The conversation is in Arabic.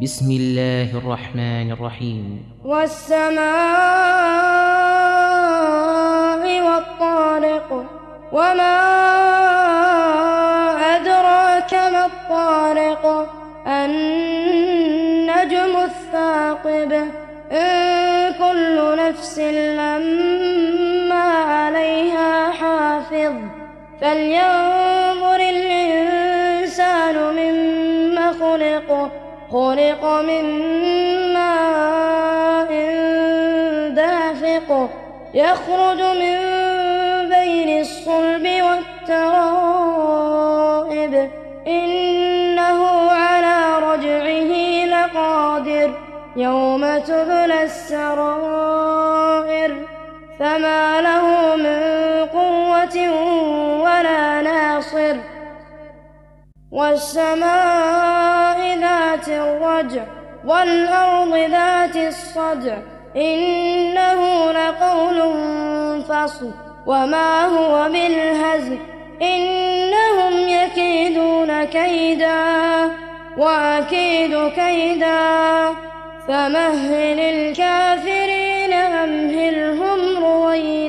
بسم الله الرحمن الرحيم. والسماء والطارق، وما أدراك ما الطارق، النجم الثاقب، إن كل نفس لما عليها حافظ، فلينظر الإنسان مما خلق من ماء دافق، يخرج من بين الصلب والترائب، إنه على رجعه لقادر، يوم تبلى السرائر، فما له من قوة ولا ناصر. والسماء ذات الرجع، والأرض ذات الصدع، إنه لقول فصل، وما هو بالهزل، إنهم يكيدون كيدا وأكيد كيدا، فمهل الكافرين أمهلهم رويدا.